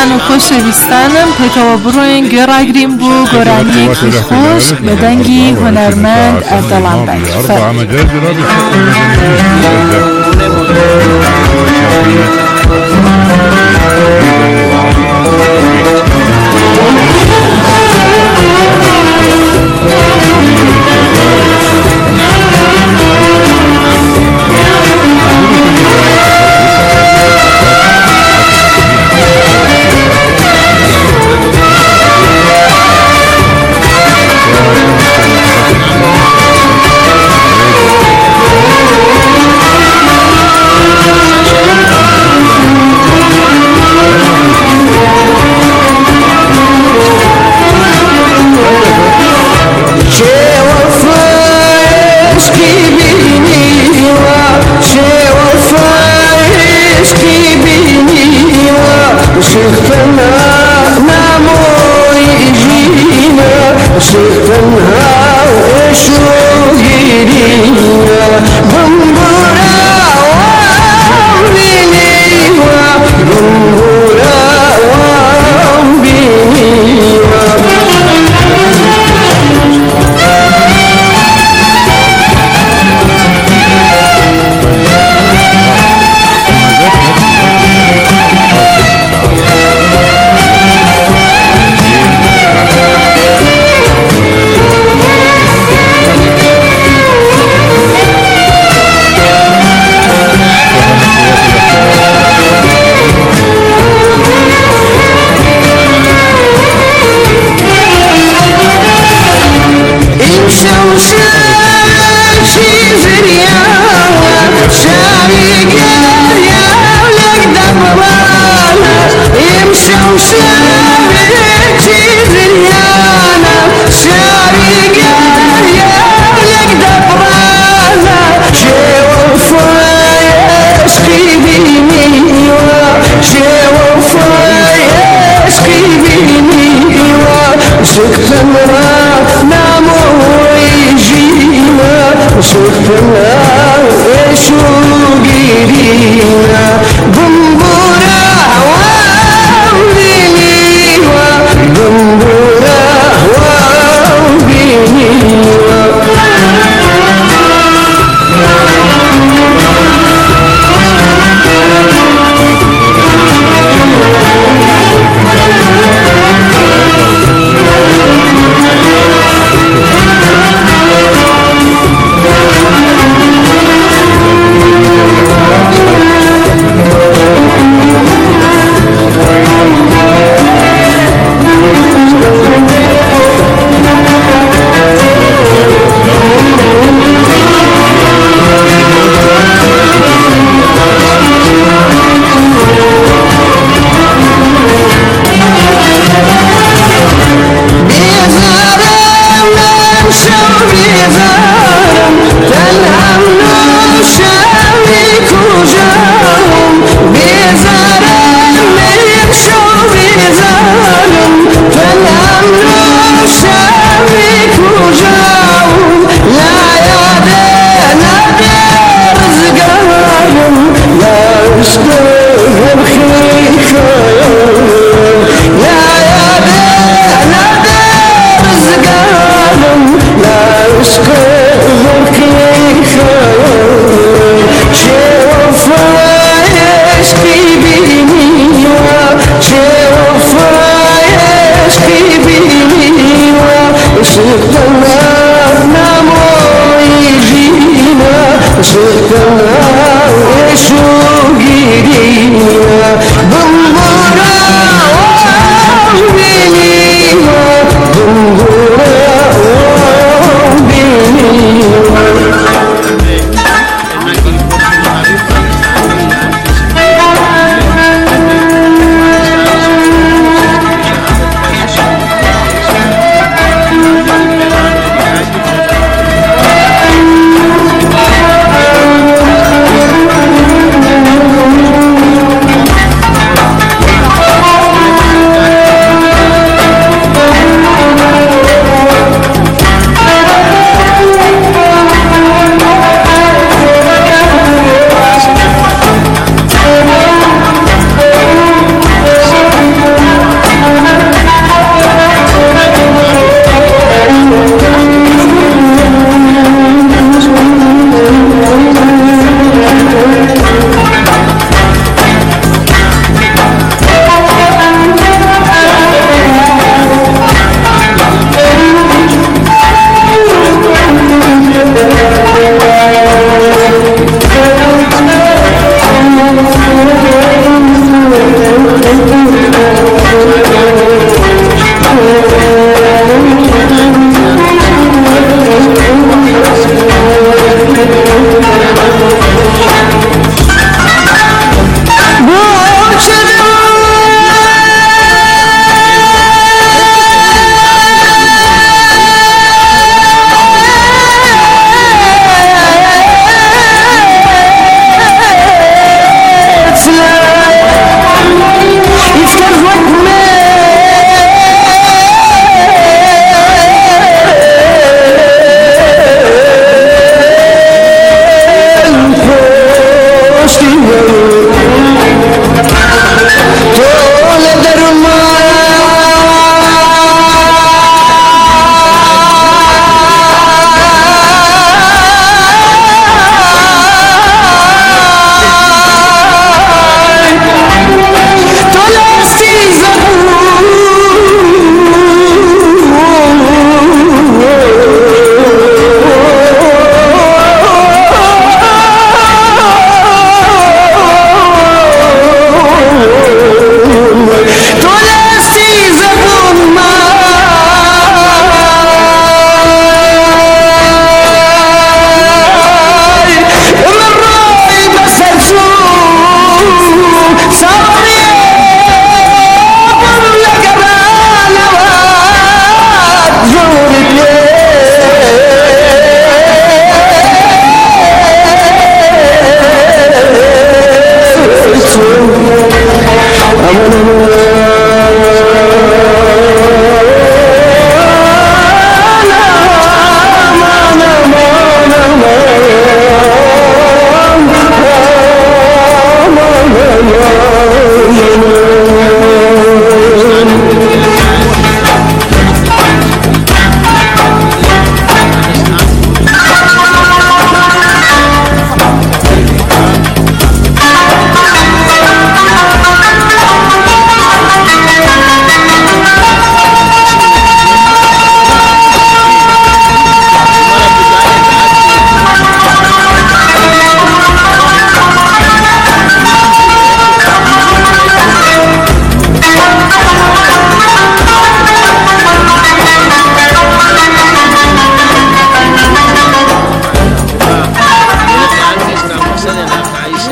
Anu خوشویستانم پکا بروین گراگریم بو گرانی خوش بدنگی هنرمند اردلان بک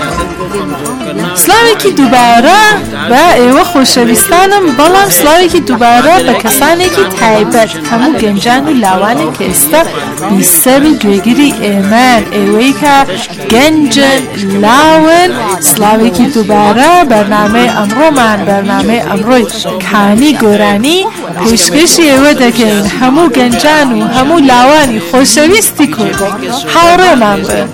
سلاوی که دوباره به ایوه خوشویستانم بلام سلاوی که دوباره به کسانی که تایبت همو گنجان و لوانی که استا بیسر جوگیری ایمن ایوهی که گنجن لاون سلاوی که دوباره برنامه امرو من برنامه امروی کانی گورانی پیشکشی ایوه دکن همو گنجان و همو لوانی خوشویستی کن حوره من به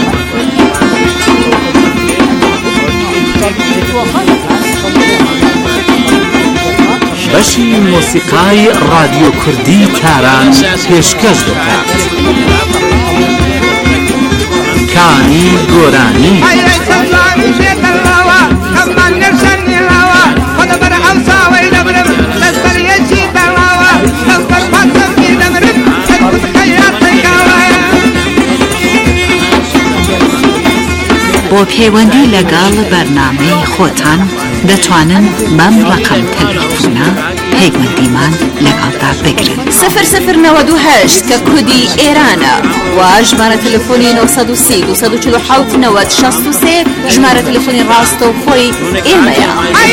بەشی مۆسیقای رادیۆ کوردی تاران پێشکەش دەکات. کانی گۆرانی بۆ پەیوەندی لەگەڵ بەرنامەی خۆتان دەتوانن بەم ڕەقەم تەلەفۆنە پەیوەندیمان لەگەڵدا بگرن 0098 کە کودی ئێرانە و ژمارە تەلەفۆنی 930 247 90 63 ژمارە تەلەفۆنی ڕاستەوخۆی ئێمەیە.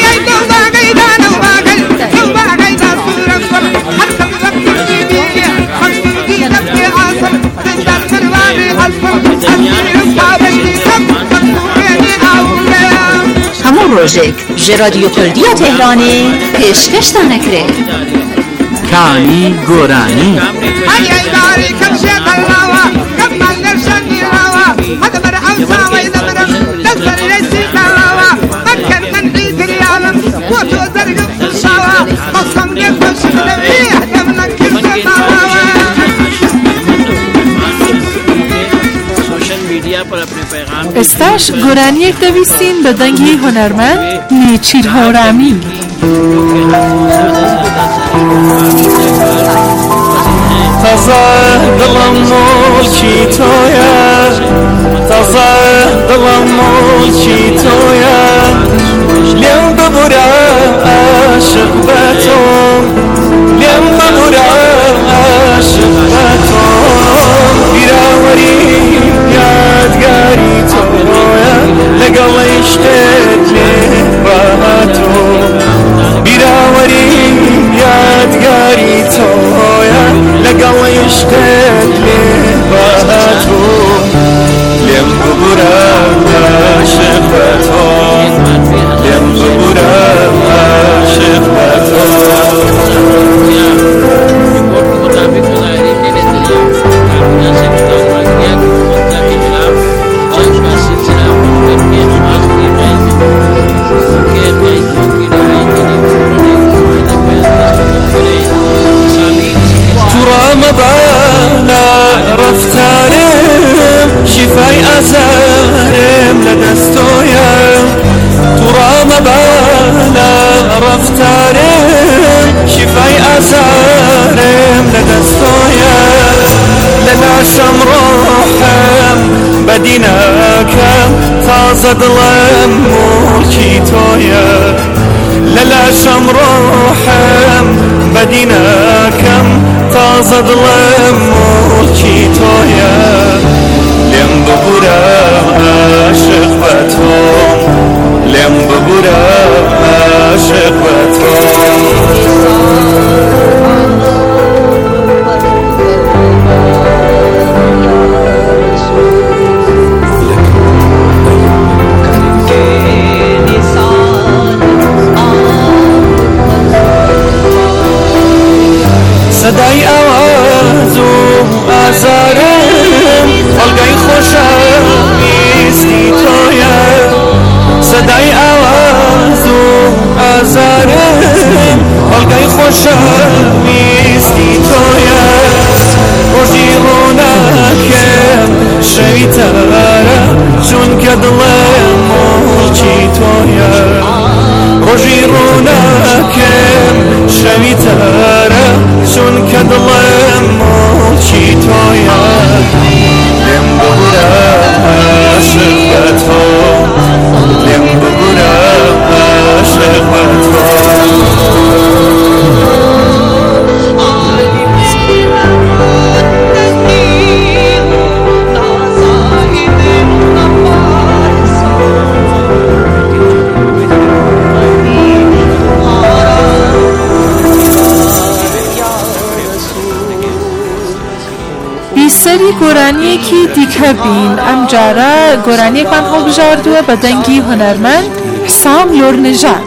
هەموو ڕۆژێک ژێ رادیۆ کوردیە تێهرانێ پێشکەشتان ئەکرێت. کانی گۆرانی استاش گۆرانیەک دەویستین بە دەنگی هونەرمەند نێچیر هەورامی. تازە دڵم مڵکی تۆیە تازە دڵم مڵکی تۆیە لێم ببورە عاشق بە تۆ لێم ببورە عاشق بە تۆ بیراوەری یادگاری تۆیە لەگەڵی شتێک لێ بە تۆ بیراوەری یادگاری تۆیە لەگەڵی شتێک لێ بە تۆ لێم ببورە عاشق بە تۆ لێم ببورە عاشق بە تۆ رمضانا رفتارم شفای ازارم لدستویم تو رمضانا رفتارم شفای ازارم لدستویم للاشم روحم بدیناکم تازه دلم ملکی تویم للاشم روحم بدیناکم تازه دلم ملکی تویه لێم ببورە عاشق بە تۆ لێم ببورە عاشق بە تۆ سەدای ئاواز و ئازارم هەڵگای خۆشەویستی تۆیە سەدای ئاواز و ئازارم هەڵگای خۆشەویستی تۆیە ڕۆژی ڕووناکەم شەوی تەرە چونکە دڵێم مڵکی تۆیە ڕۆژی ڕووناکەم شەوی تەرە چونکە دڵێم مڵکی تۆیە لێم ببورە عاشق بە تۆ لێم ببورە عاشق بە تۆ گۆرانیەکی دیکە بین ئەم جارە گۆرانیەکمان هەڵبژاردووە بە دەنگی هونەرمەند حسام لۆرنژاد.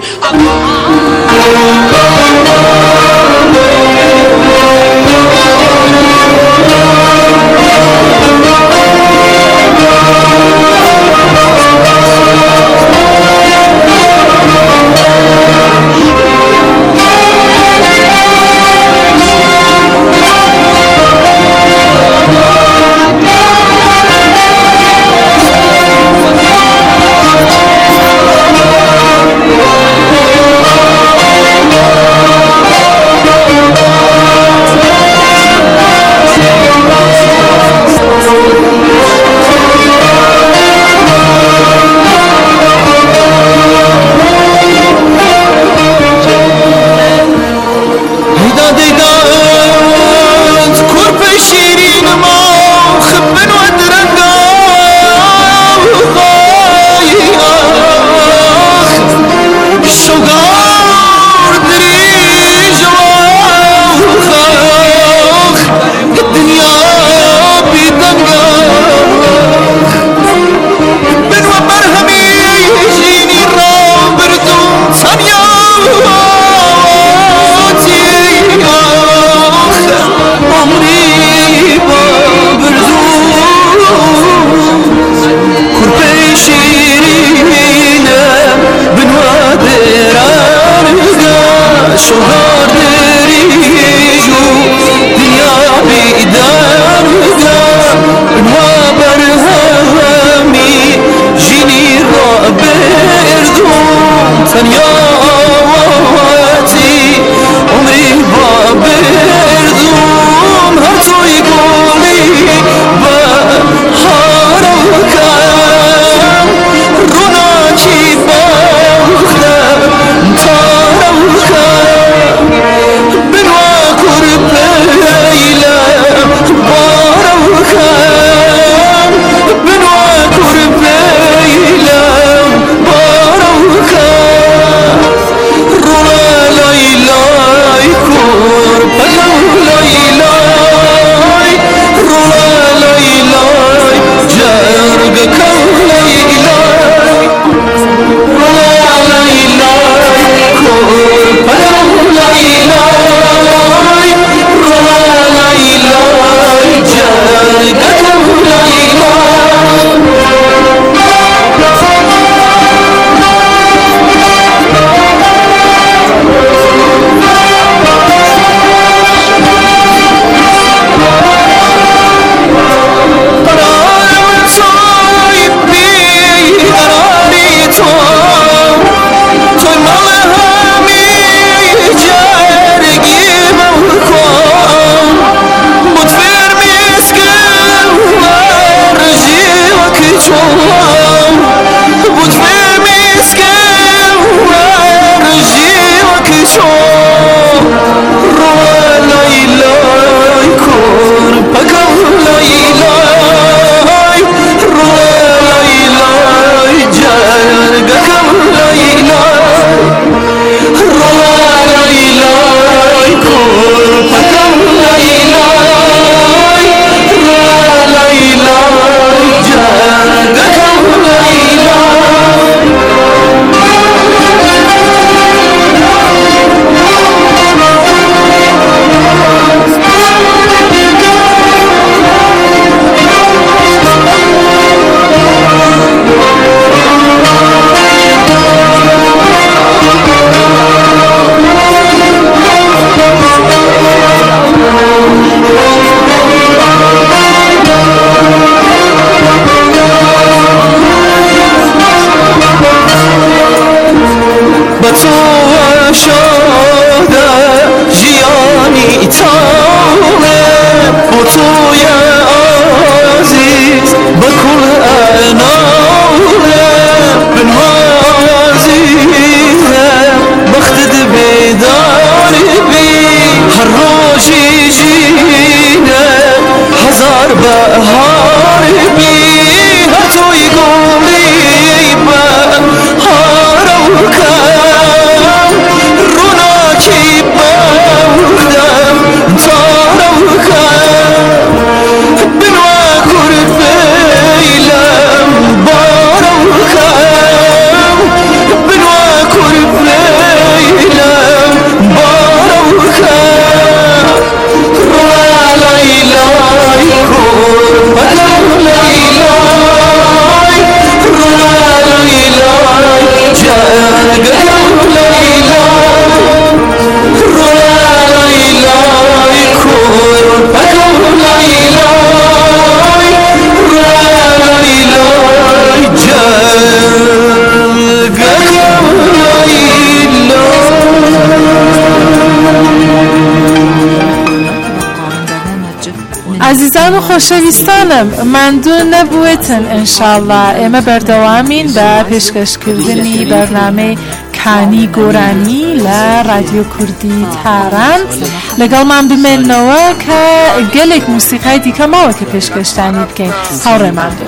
عزیزان و خۆشەویستانم ماندوو نەبووێتن ئینشاءالله ئێمە بەردەوامین بە پێشکەشکردنی بەرنامەی کانی گۆرانی لە رادیۆ کوردی تاران لەگەڵمان بمێننەوە کە گەلێک موسیقای دیکە ماوە کە پێشکەشتانی بکەین هاوڕێمان بن.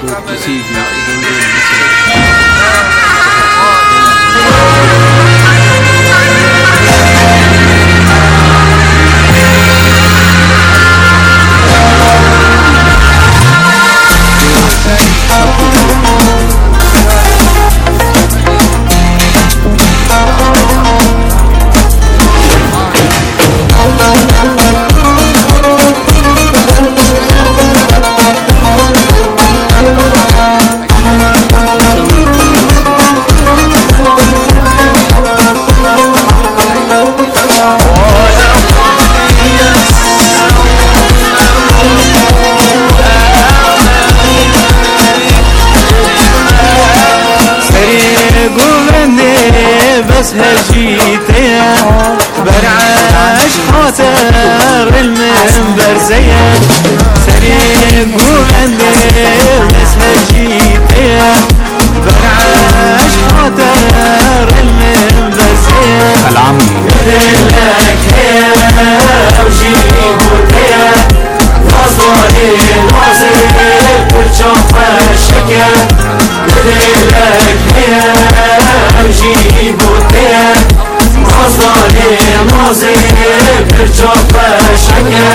هجيتيا برعاش خاطر المنبر زين سريق وغندي بس هجيتيا برعاش خاطر المنبر زين العمي لك يا وجيبوتيا نظري نظري وتشوف الشكا لك يا وجيبوتيا نظري نظري وتشوف الشكا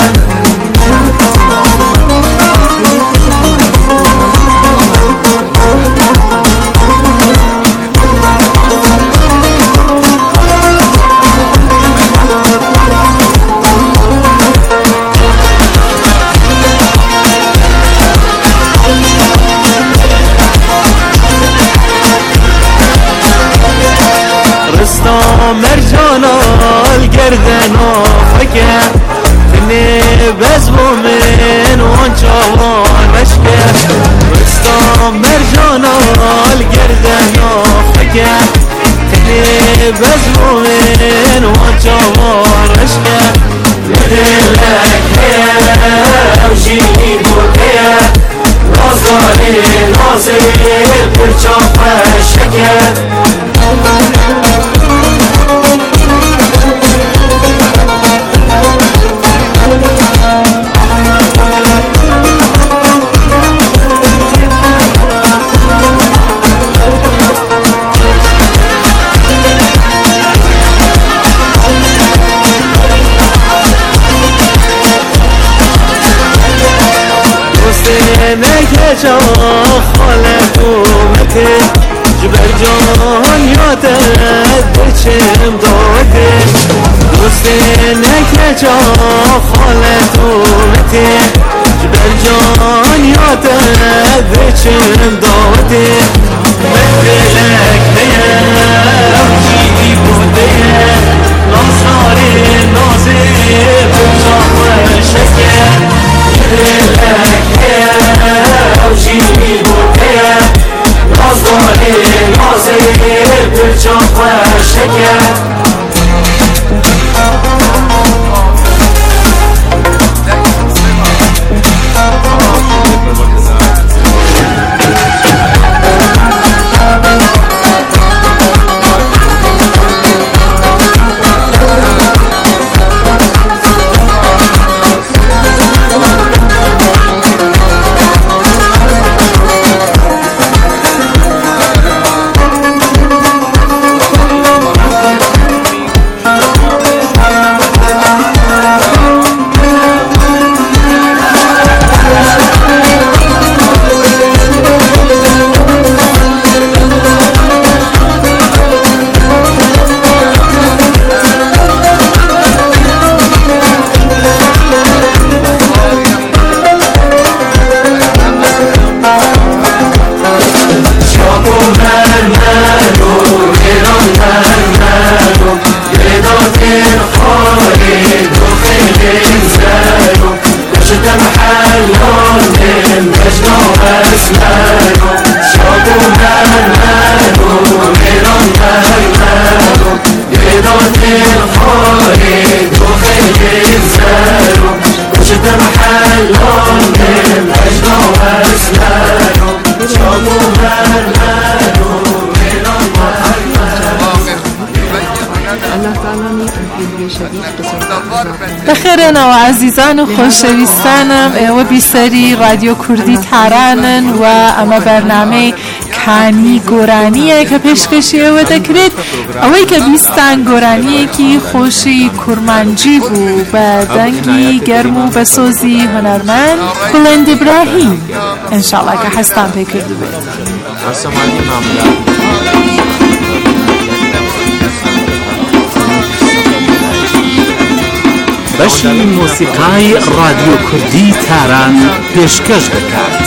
مرجانا القردن وفكا تني بزبو من وانشوان مشكا رستم مرجانا القردن وفكا تني بزبو من وانشوان مشكا لك يا وجيبوتيا نظري نظري برشوف الشكا نكجا خلقومتي جبر جان ياتد بچم دوتي دوستي نكجا خلقومتي جبر جان ياتد بچم دوتي مثلك هيا وجيدي بوديا نصاري نازي بجاق الشكا لك يا وجيبوتيا نظري نظري بجاق الشكا بخیرنا و عزیزان و خوشویستانم و بیسری رادیو کردی ترانن و اما برنامه کانی گورانیه که پیشکشی و دکرید اوی که بیستان گورانیه که خوشی کرمانجی بو با دنگی گرمو بسوزی هنرمند بلند ابراهیم انشاءالله که هستم بکردو بید بەشی مۆسیقای رادیۆ کوردی تاران پێشکەش دەکات.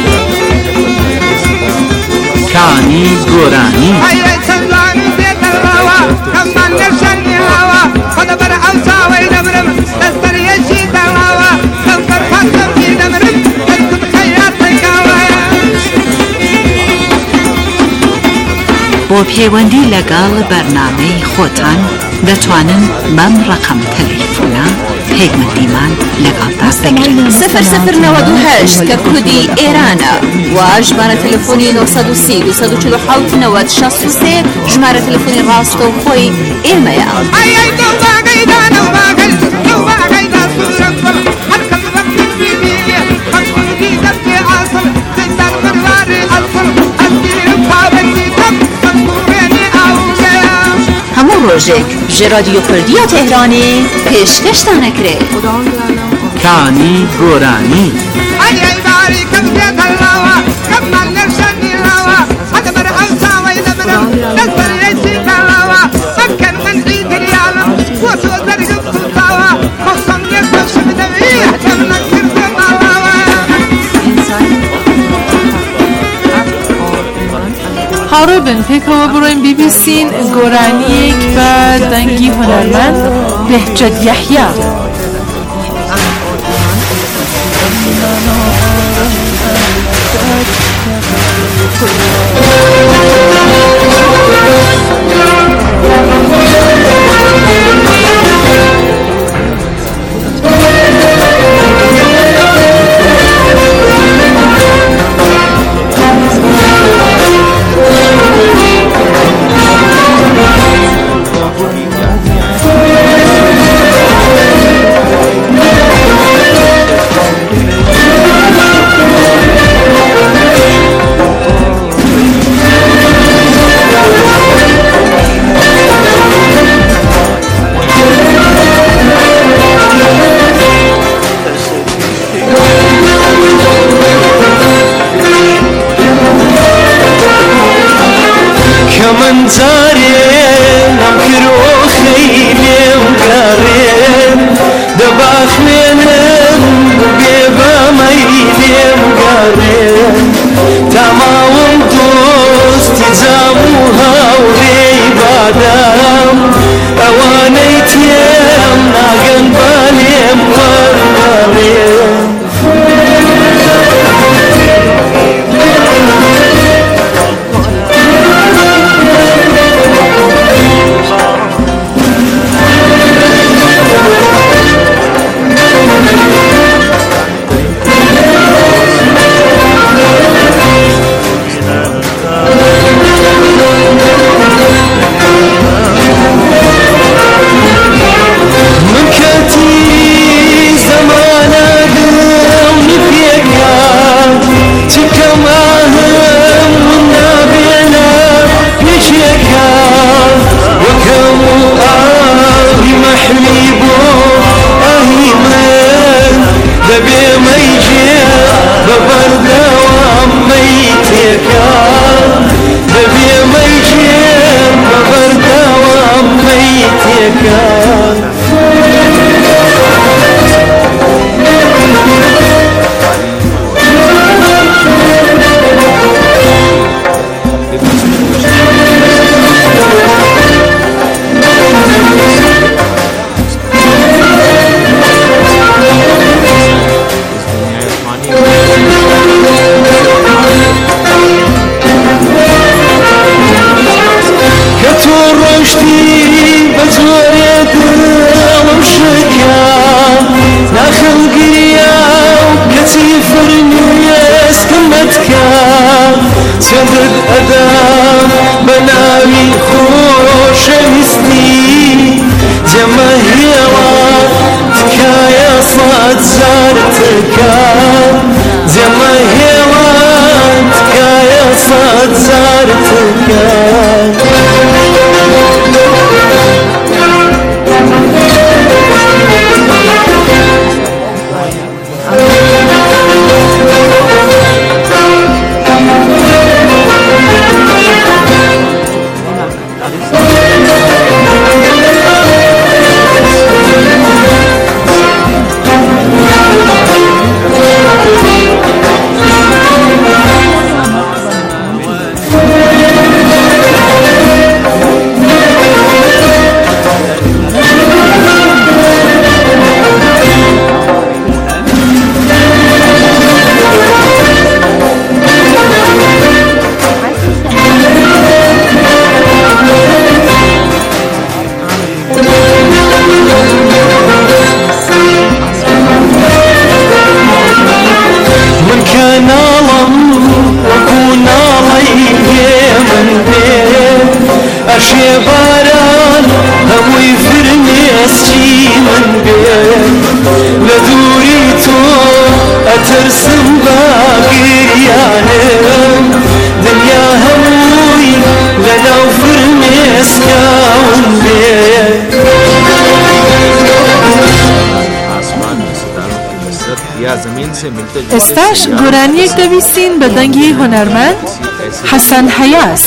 کانی گۆرانی بۆ پەیوەندی لەگەڵ بەرنامەی خۆتان دەتوانن بەم ڕقم تەلەفۆنە پەیوەندیمان لەگەڵدا بگرن 0098 کە کودی ئێرانە و ژمارە تەلەفۆنی 930 247 90 63 ژمارە تەلەفۆنی ڕاستەوخۆی ئێمەیە. هەموو ڕۆژێک ژێ رادیۆ کوردی تهرانی پێشکەشتان ئەکرێ. کانی گۆرانی هارو بن پیکو برویم بی بی سین گورانیک و دنگی هنرمند بهجت یحیی رشدی به زور باشی باران هموی فرمێسکی من بێ لە دووری تۆ ئەترسم بە گریانم دنیا هەمووی لەناو فرمێسکاون بێ ئێستاش گۆرانیەک دەویستین بە دەنگی هونەرمەند حەسەن حەیاس.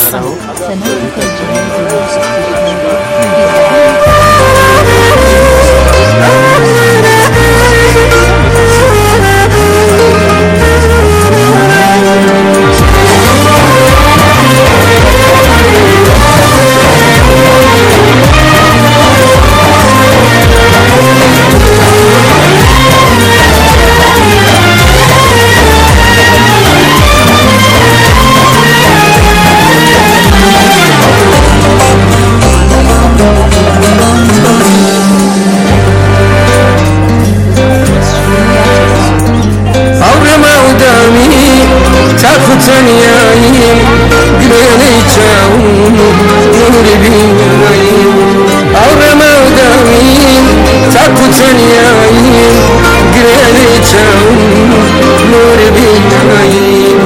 تنیاییم گرێنەی چاوم نوری بیناییم ئەوڕێمە و دامیم تاک و تەنیاییم گرێنەی چاوم نوری بیناییم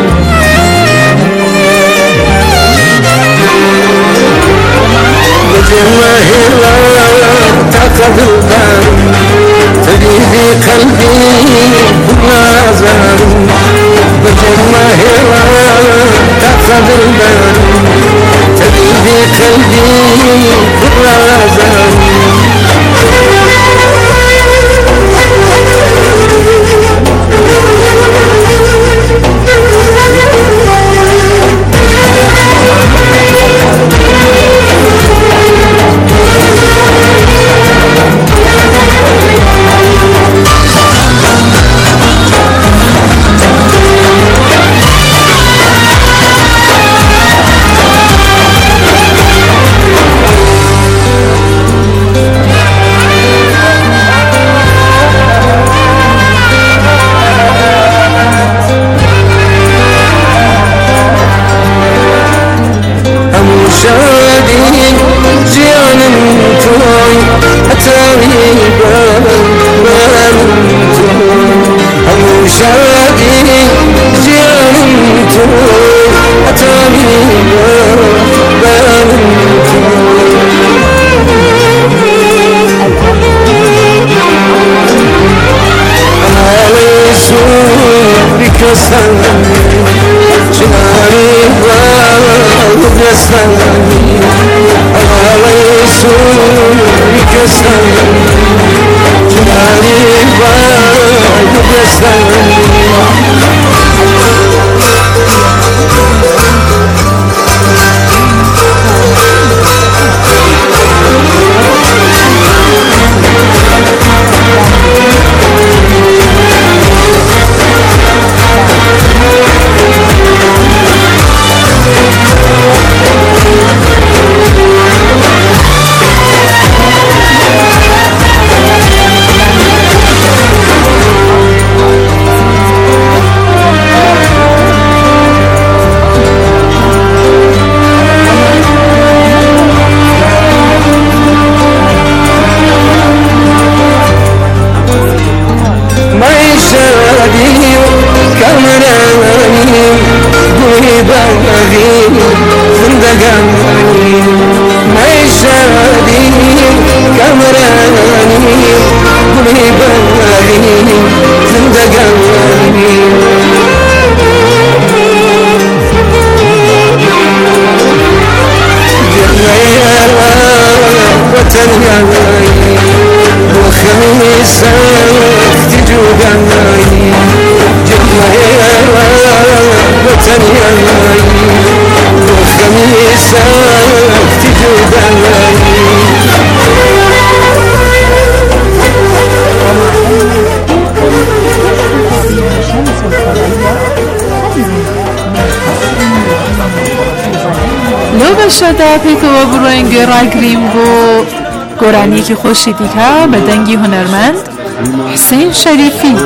بەجێمە هێڵا تاقە دڵدارم تەریدی قەلبی نازانم بجمع هوا تقدر دارم تبيدي قلبي برازم شده پیکەوە بڕۆین گێڕاگریم بۆ گۆرانیەکی خۆشی دیکە بە دەنگی هونەرمەند حسین شەریفی.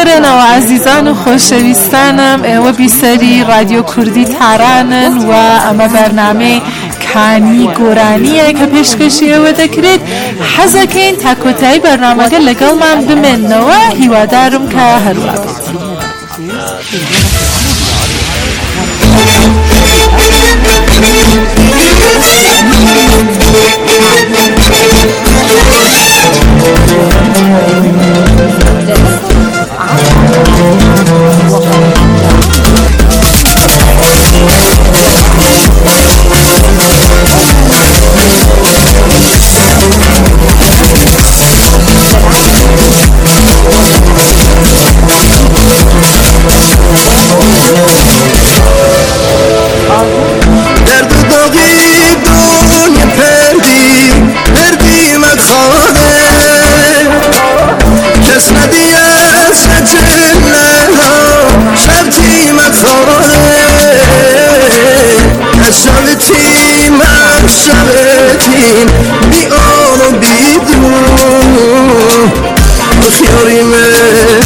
بخێرن ئەوە عزیزان و خۆشەویستانم ئێوە بیسەری رادیۆ کوردی تارانن و ئەمە بەرنامەی کانی گۆرانیە کە پێشکەشی ئێوە دەکرێت حەزەکەین تا کۆتایی بەرنامەکە لەگەڵمان بمێننەوە هیوادارم کە هەروە بێت. شبتين بيقول بيدون خياري من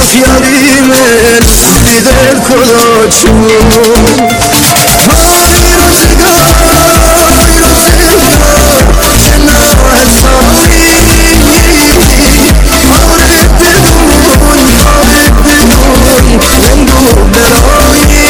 بدل كلاتشون هاي روزگار جنا حسابي حارب بدون رنگو برایی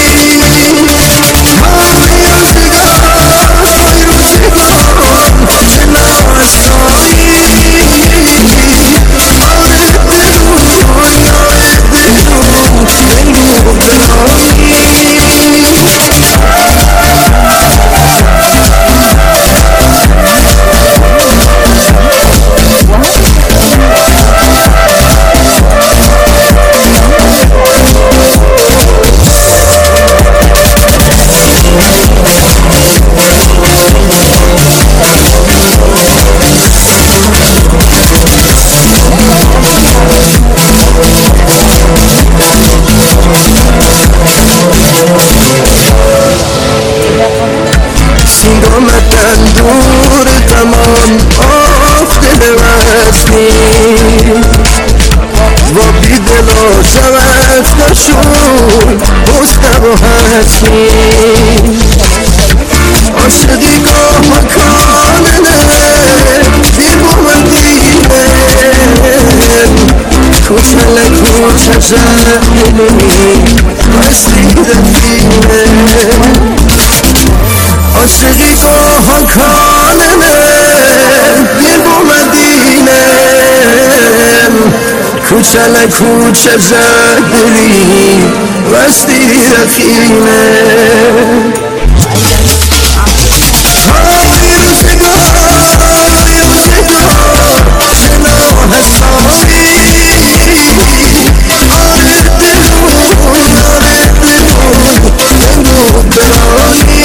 دور تمام آخ دل وزنی و بی دل و شوت نشون بستم و حسنی عاشقی گاه مکانه بی بومندینه کوچه کوچه جهلی رسیده دینه عاشقی گاه کانه دل بو مدینه کوچه کوچه زهری وستی رخینه های روزگار جنا حسابی آره دلون رنگو برانی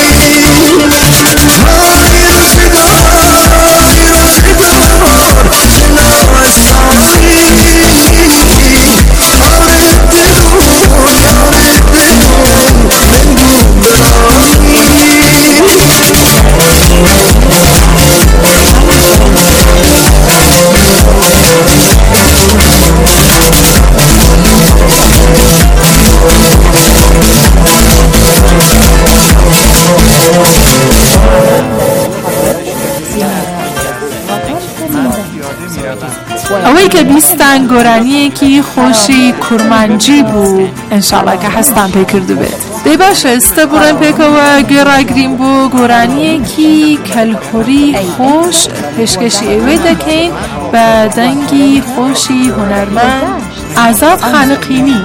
ئەوەی کە بیستان گۆرانیەکی خۆشی کورمانجی بوو ئینشاڵڵا کە حەستان پێ کردو بێت. دەی باشە ئێستا بڕێن پێکەوە گوێڕاگرین بۆ گۆرانیەکی کەلهۆری خۆش پێشکەشی ئێوە دەکەین بە دەنگی خۆشی هونەرمەند ئازاد خالقینی.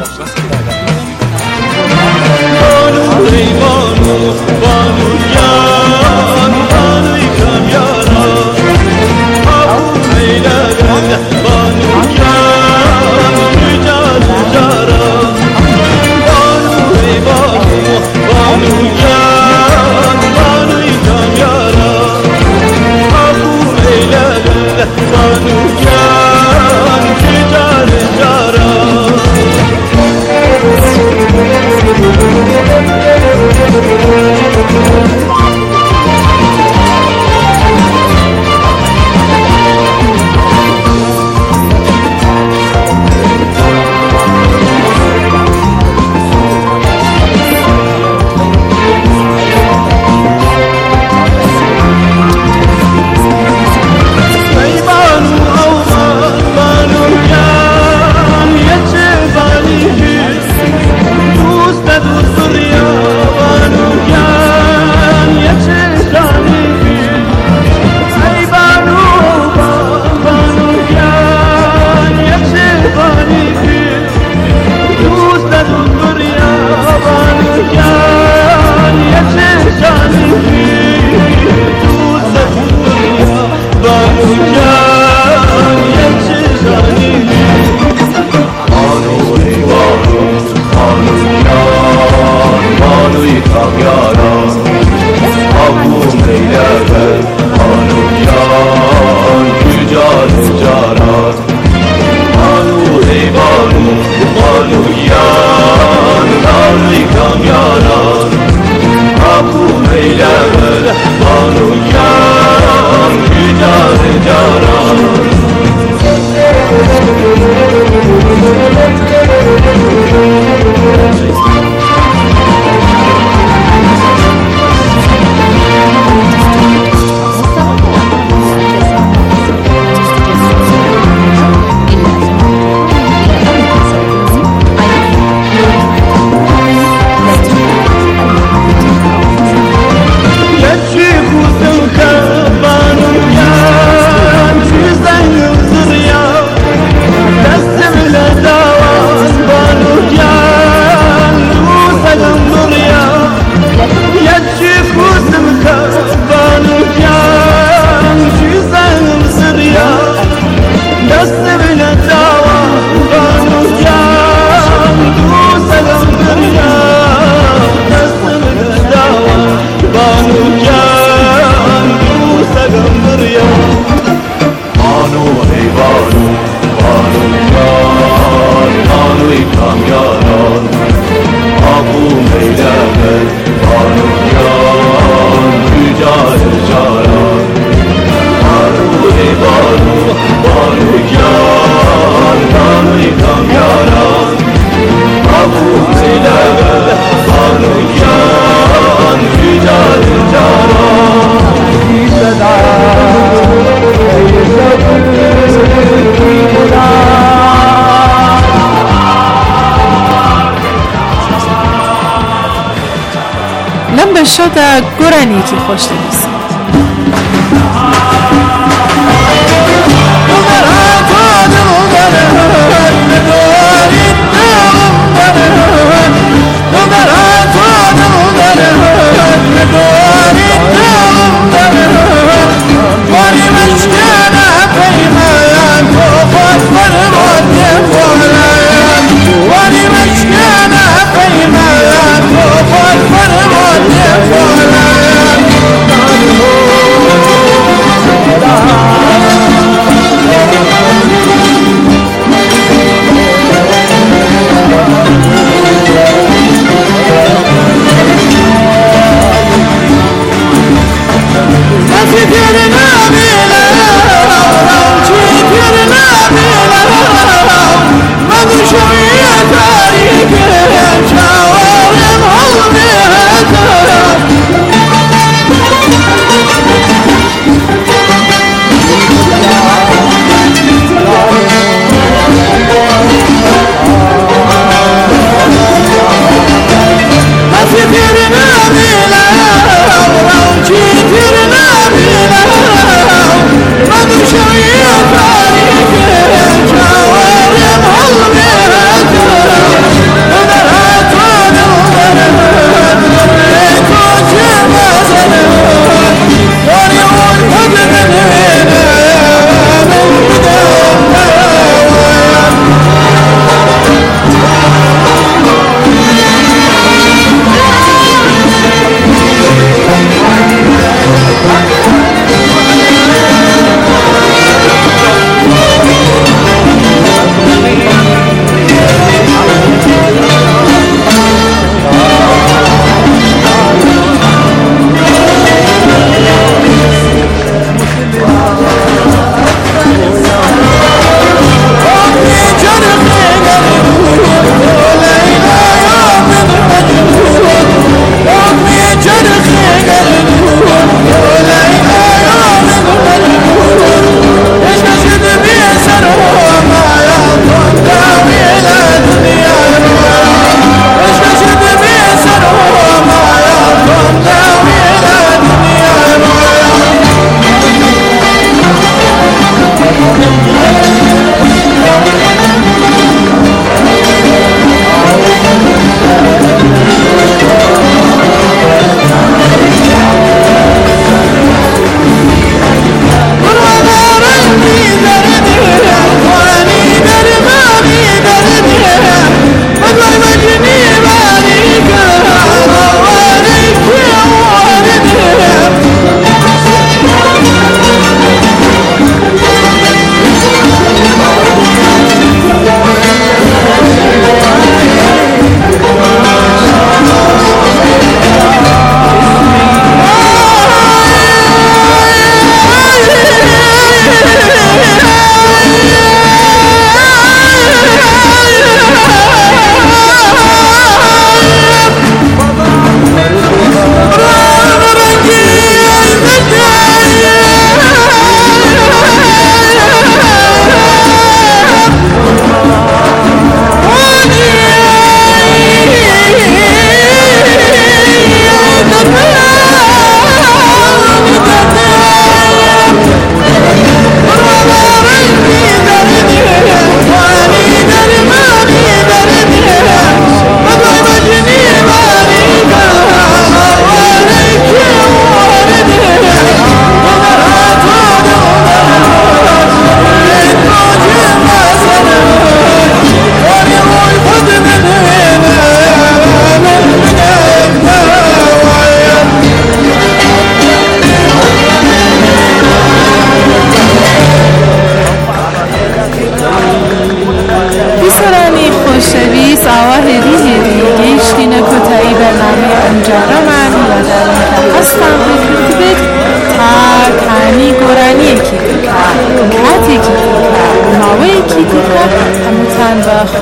میلغه بانویان کجا جاران بانو ای بانو بانویان بانوی کامیاران آبو میلغه بانویان کجا جاران لم بشده گرانی که خوش دلیست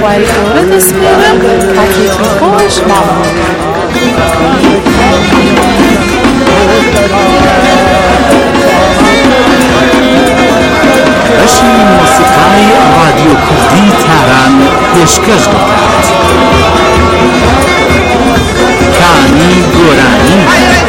وای دوره دسپیرم حتی که خوش نمون بەشی مۆسیقای رادیۆ کوردی تاران پێشکەش دەکات. کانی گۆرانی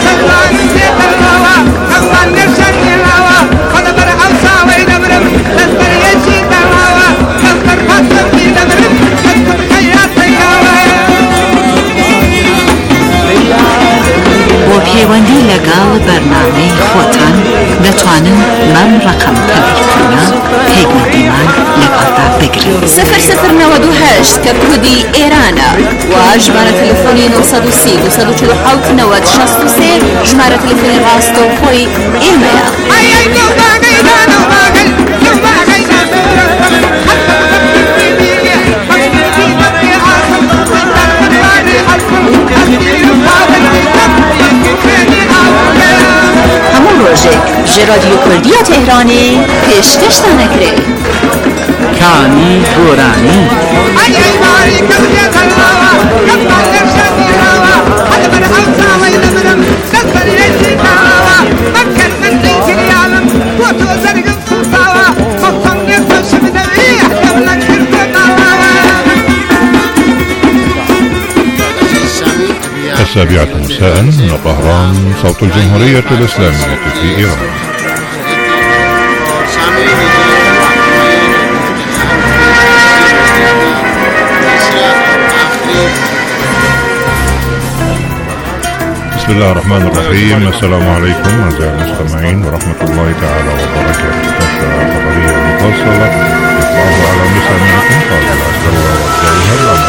بۆ پەیوەندی لەگەڵ بەرنامەی خۆتان دەتوانن بەم ڕقم تەلەفۆنە پەیوەندیمان لەگەڵدا بگرن 0098 کە کودی ئێرانە و ژمارە تەلەفۆنی 930 247 90 63 ژمارە تەلەفۆنی ڕاستەوخۆی ئێمەیە. هەموو ڕۆژێک ژێ رادیۆ کوردیە تێهرانێ پێشکەشتان ئەکرێ. کانی گۆرانی السابعة مساء من طهران صوت الجمهورية الإسلامية في إيران. بسم الله الرحمن الرحيم. السلام عليكم أعزائي المستمعين ورحمة الله تعالى وبركاته. نشرة خبرية مفصلة يطلعها على مسامعكم قادر العسكرية والجوهر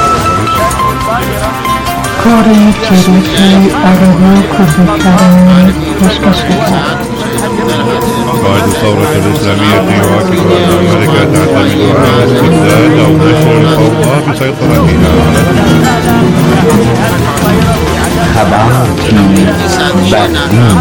کاری جریدی عربی کردستان پیشکش می‌کند. قائد الثورة الإسلامية يؤكد أن أمريكا تعتمد على استبداد أو نشر الفوضى بسيطرتها على